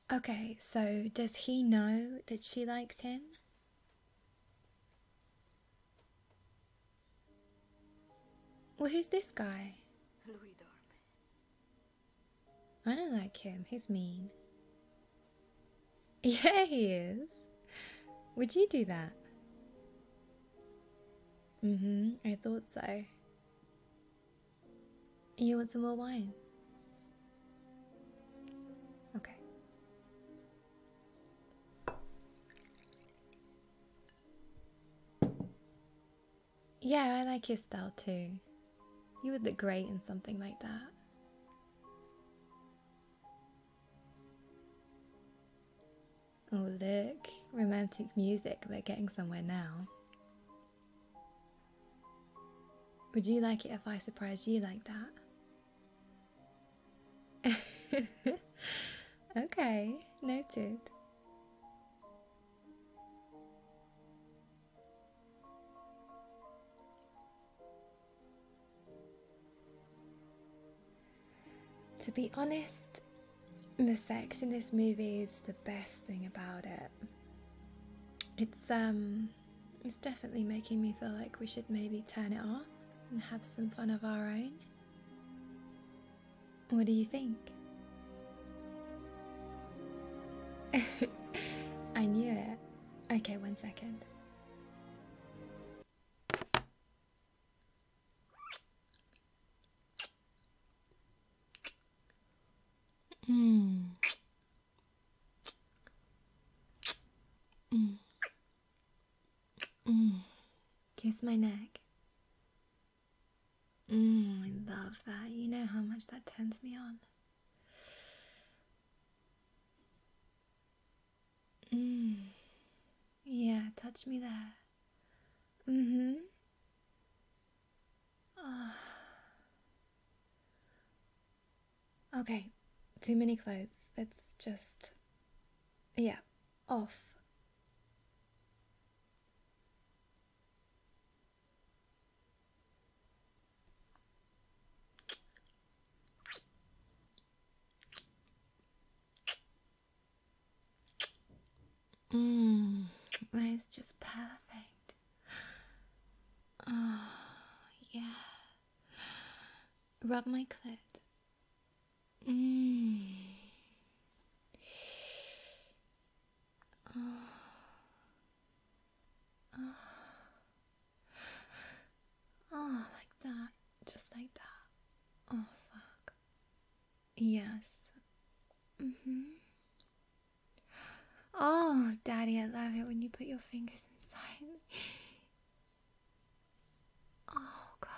Okay, so does he know that she likes him? Well, who's this guy? Lui dorme. I don't like him. He's mean. Yeah, he is. Would you do that? I thought so. You want some more wine? Okay. Yeah, I like your style too. You would look great in something like that. Oh, look. Romantic music. We're getting somewhere now. Would you like it if I surprised you like that? Okay, noted. To be honest, the sex in this movie is the best thing about it. It's definitely making me feel like we should maybe turn it off and have some fun of our own. What do you think? I knew it. Okay, 1 second. Mm. Mm. Mm. Kiss my neck. I love that. You know how much that turns me on. Yeah, touch me there. Mm-hmm. Okay, too many clothes. Let's just, yeah, off. It's just perfect. Oh, yeah. Rub my clit. Oh, like that. Just like that. Oh, fuck. Yes. Oh, Daddy, I love it when you put your fingers inside me. Oh, God.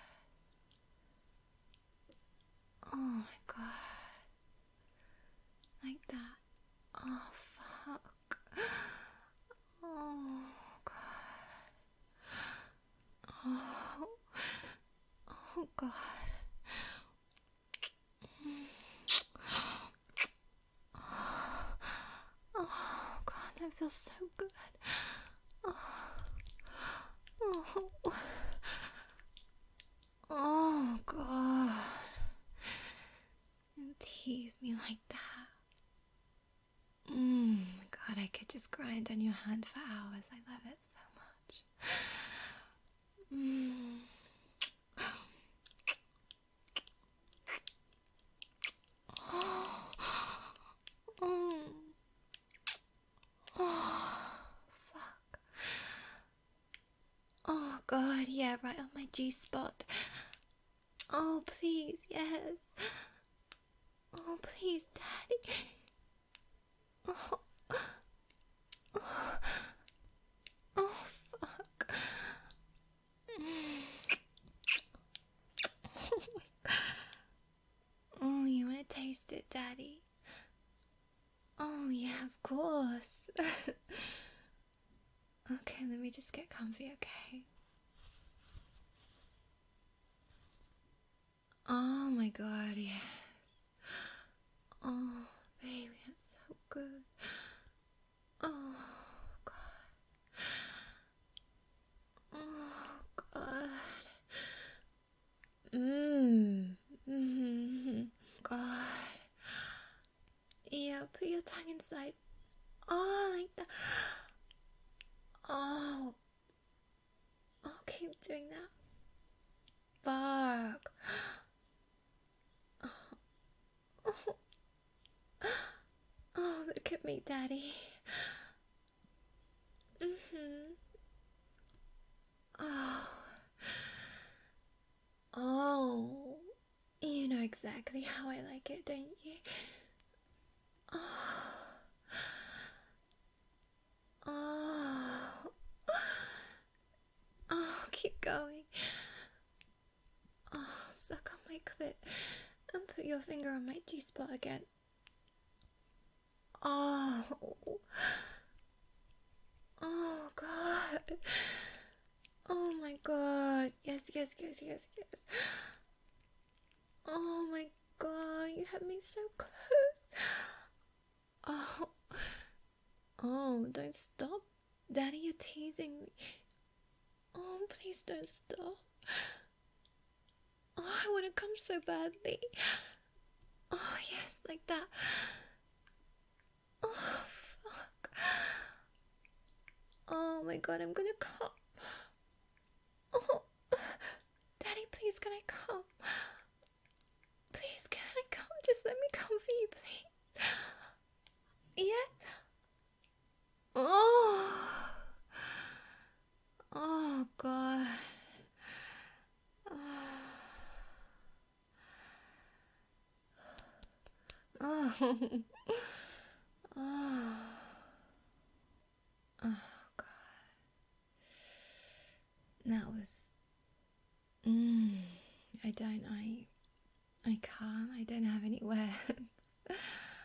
Oh, my God. Like that. Oh, fuck. Oh, God. Oh, oh, God. Oh, God, that feels so good. Oh, oh, God. Tease me like that. God, I could just grind on your hand for hours. I love it so much. Fuck. Oh, God, yeah, right on my G spot. Oh, please, yes. Oh, please, Daddy. Oh, oh, fuck. Oh, you want to taste it, Daddy? Oh, yeah, of course. Okay, let me just get comfy, okay? Oh my God, yes. Oh, baby, it's so good. Oh, God. Oh, God. God. Yeah, now put your tongue inside. Oh, like that. Oh. Oh, keep doing that. Fuck. Oh. Oh, look at me, Daddy. Oh. Oh. You know exactly how I like it, don't you? Oh. Oh. Oh, keep going. Oh, suck on my clit and put your finger on my G-spot again. Oh. Oh, God. Oh, my God. Yes, yes, yes, yes, yes. Oh, my God. You have me so close. Oh. Oh, don't stop. Daddy, you're teasing me. Oh, please don't stop. Oh, I want to come so badly. Oh, yes, like that. Oh, fuck. Oh my God, I'm gonna come. Oh, Daddy, please, can I come? Please, can I come? Just let me come for you, please. Yeah? Oh. Oh, God. Oh. Oh. Oh, God. That was... I can't. I don't have any words.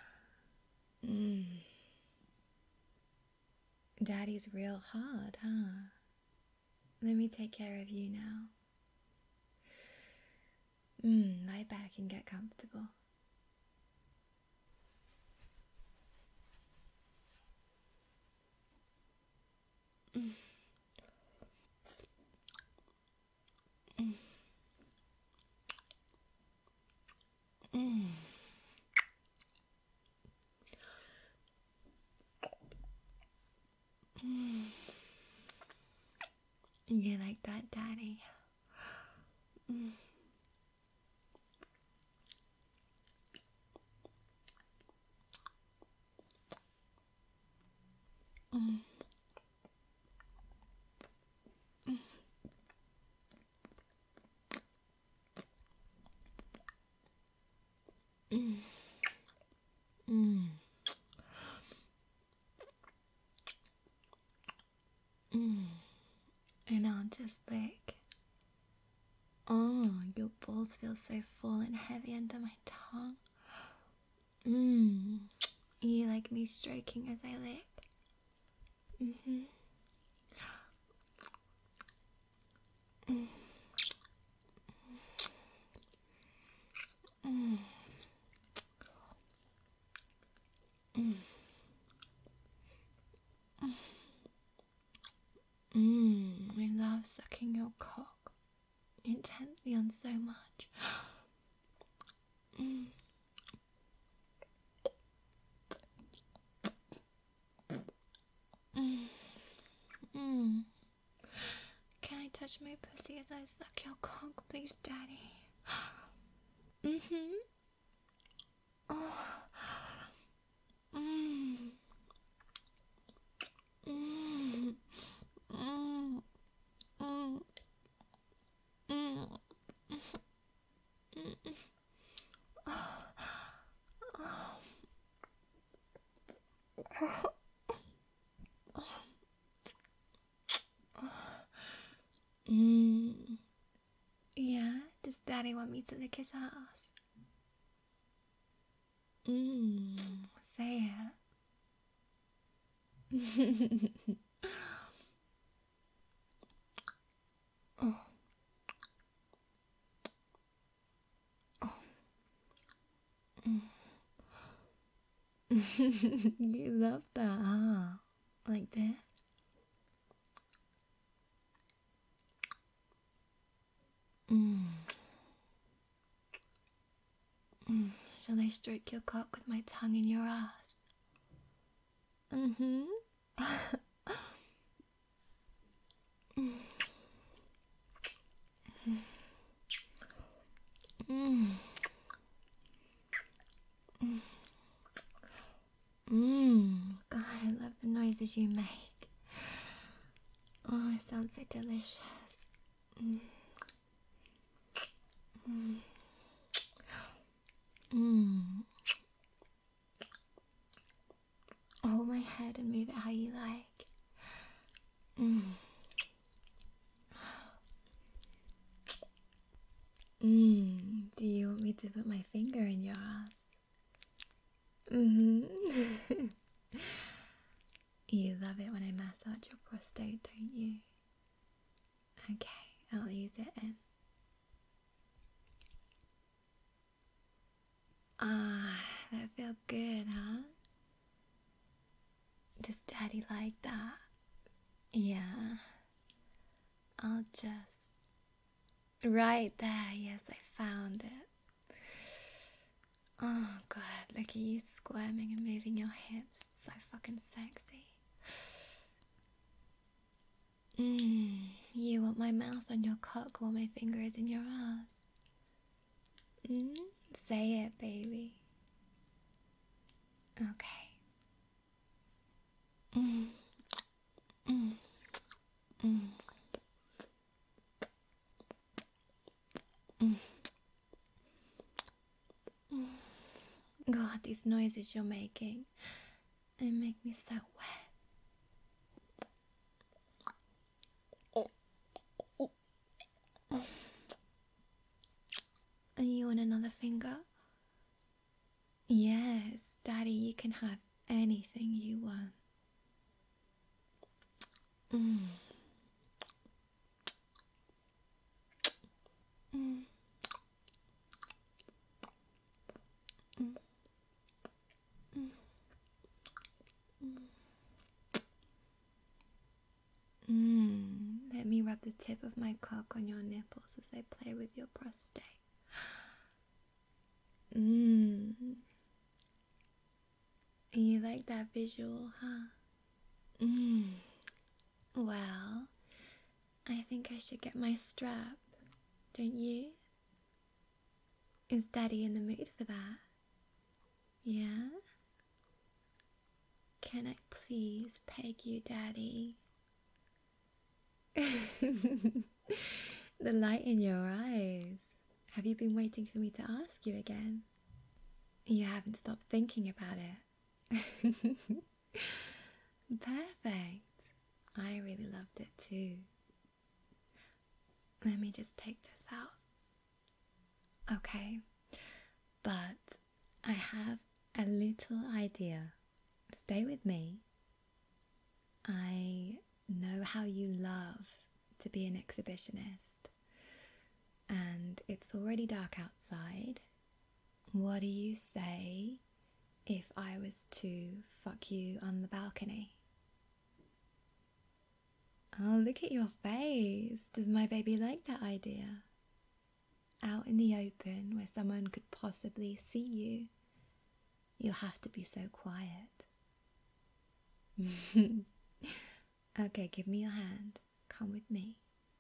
Daddy's real hard, huh? Let me take care of you now. Lie back and get comfortable. You like that, Daddy? And I'll just lick. Oh, your balls feel so full and heavy under my tongue. You like me stroking as I lick? I love sucking your cock intently on so much. Can I touch my pussy as I suck your cock, please, Daddy? Oh. Yeah, does Daddy want me to lick his ass? Say it. Oh. You love that, huh? Like this? Shall I stroke your cock with my tongue in your ass? Mm-hmm. Mm. God, I love the noises you make. Oh, it sounds so delicious. Mm. Mm. Mm. Hold my head and move it how you like. Mm. Do you want me to put my finger in your ass? Mm-hmm. You love it when I massage your prostate, don't you? Okay, I'll ease it in. Ah, that feels good, huh? Does Daddy like that? Yeah. I'll just... Right there, yes, I found it. Oh god, look at you squirming and moving your hips. So fucking sexy. You want my mouth on your cock while my finger is in your ass? Say it, baby. Okay. God, these noises you're making, they make me so wet. Are you on another finger? Yes, Daddy, you can have anything you want. Let me rub the tip of my cock on your nipples as I play with your prostate. You like that visual, huh? Well, I think I should get my strap, don't you? Is Daddy in the mood for that? Yeah? Can I please peg you, Daddy? The light in your eyes. Have you been waiting for me to ask you again? You haven't stopped thinking about it. Perfect. I really loved it too. Let me just take this out. Okay, but I have a little idea. Stay with me. I know how you love to be an exhibitionist, and it's already dark outside. What do you say if I was to fuck you on the balcony? Oh, look at your face. Does my baby like that idea? Out in the open where someone could possibly see you. You'll have to be so quiet. Okay, give me your hand. Come with me.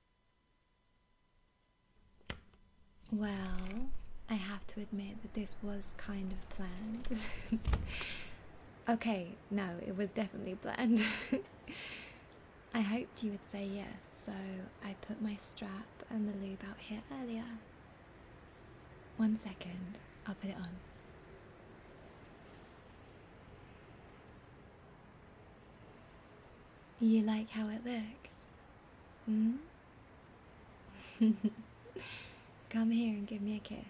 Well, I have to admit that this was kind of planned. Okay, no, it was definitely planned. I hoped you would say yes, so I put my strap and the lube out here earlier. 1 second, I'll put it on. You like how it looks? Come here and give me a kiss.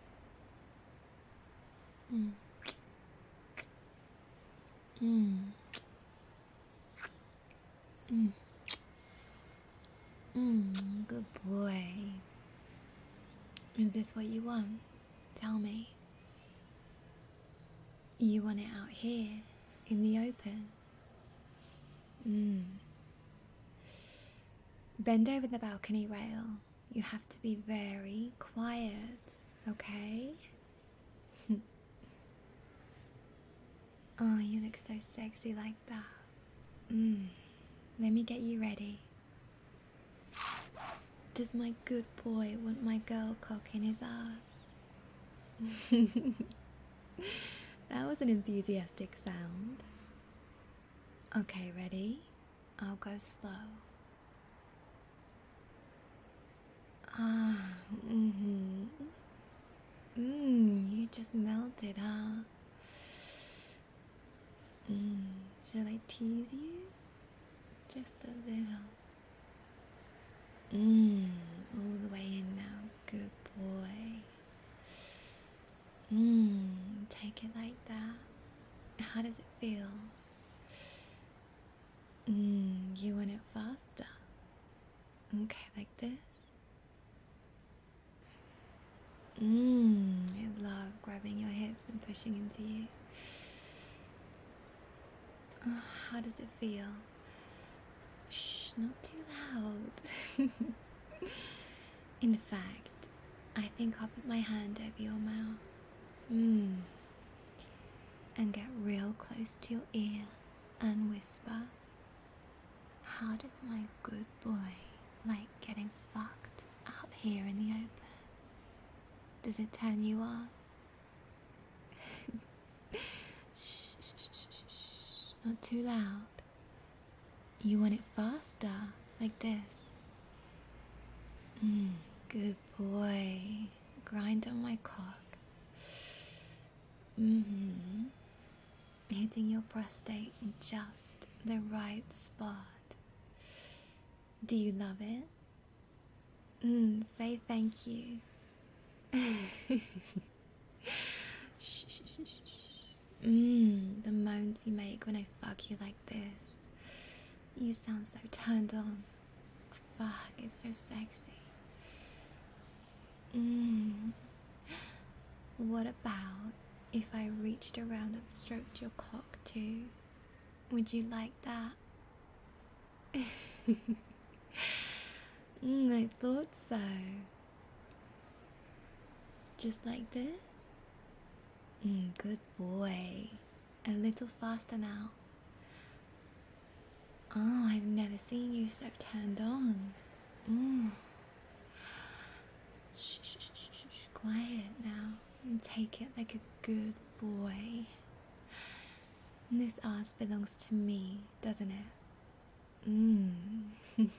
Good boy. Is this what you want? Tell me. You want it out here, in the open? Bend over the balcony rail. You have to be very quiet, okay? Oh, you look so sexy like that. Let me get you ready. Does my good boy want my girl cock in his ass? That was an enthusiastic sound. Okay, ready? I'll go slow. You just melted, huh? Shall I tease you? Just a little. All the way in now, good boy. Take it like that. How does it feel? You want it faster? Okay, like this. I love grabbing your hips and pushing into you. Oh, how does it feel? Shh, not too loud. In fact, I think I'll put my hand over your mouth. And get real close to your ear and whisper, how does my good boy like getting fucked out here in the open? Does it turn you on? Shh, shh, shh, shh, shh. Not too loud. You want it faster, like this. Good boy. Grind on my cock. Hitting your prostate in just the right spot. Do you love it? Say thank you. Shh, shh, shh, shh. The moans you make when I fuck you like this. You sound so turned on. Fuck, it's so sexy. What about if I reached around and stroked your cock too? Would you like that? I thought so. Just like this? Good boy. A little faster now. Oh, I've never seen you so turned on. Shh, shh, shh, shh, shh. Quiet now. And take it like a good boy. This ass belongs to me, doesn't it?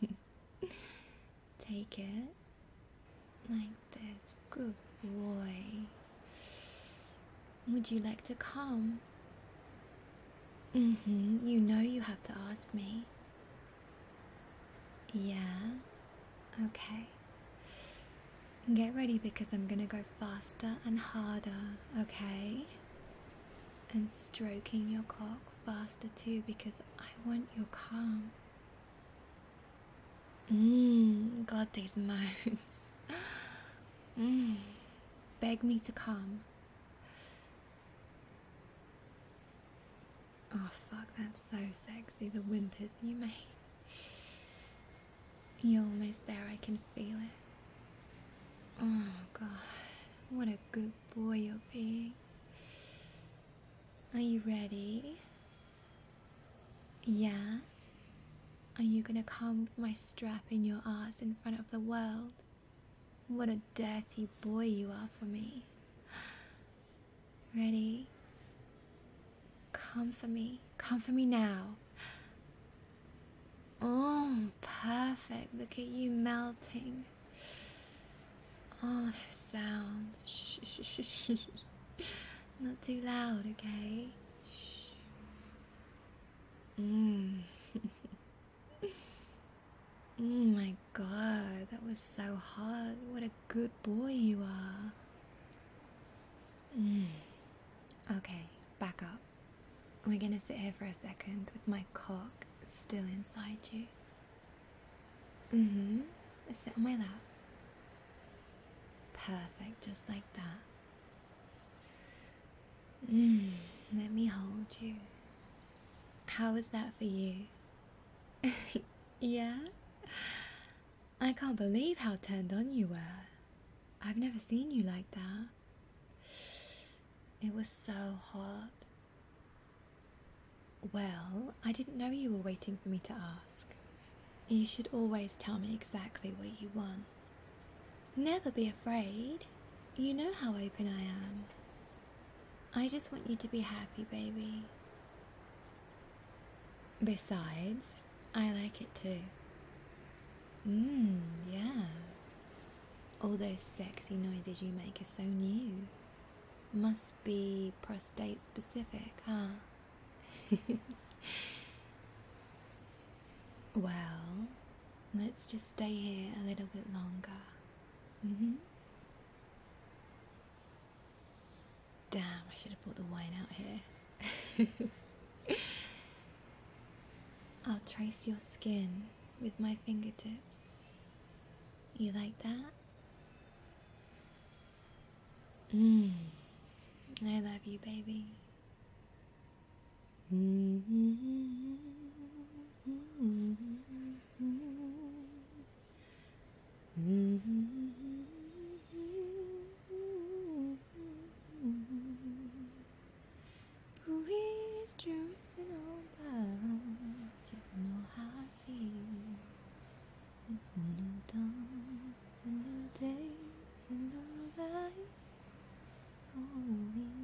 Take it like this. Good boy. Would you like to come? You know you have to ask me. Yeah? Okay. Get ready because I'm gonna go faster and harder, okay? And stroking your cock faster too because I want your cum. God, these moans. Beg me to come. Oh fuck, that's so sexy, the whimpers you make. You're almost there, I can feel it. Oh god, what a good boy you're being. Are you ready? Yeah? Are you gonna come with my strap in your ass in front of the world? What a dirty boy you are for me. Ready? Come for me. Come for me now. Oh, perfect. Look at you melting. Oh, those sounds. Shh, shh, shh, shh, shh. Not too loud, okay? Shh. My god, that was so hot. What a good boy you are. Okay, back up. We're gonna sit here for a second with my cock still inside you. Sit on my lap. Perfect, just like that. Let me hold you. How was that for you? Yeah? I can't believe how turned on you were. I've never seen you like that. It was so hot. Well, I didn't know you were waiting for me to ask. You should always tell me exactly what you want. Never be afraid. You know how open I am. I just want you to be happy, baby. Besides, I like it too. Yeah. All those sexy noises you make are so new. Must be prostate specific, huh? Well, let's just stay here a little bit longer. Damn, I should have brought the wine out here. I'll trace your skin with my fingertips. You like that? I love you, baby. Breeze drifting on by. You know how I feel. It's a new dawn, it's a new day, it's a new life for me.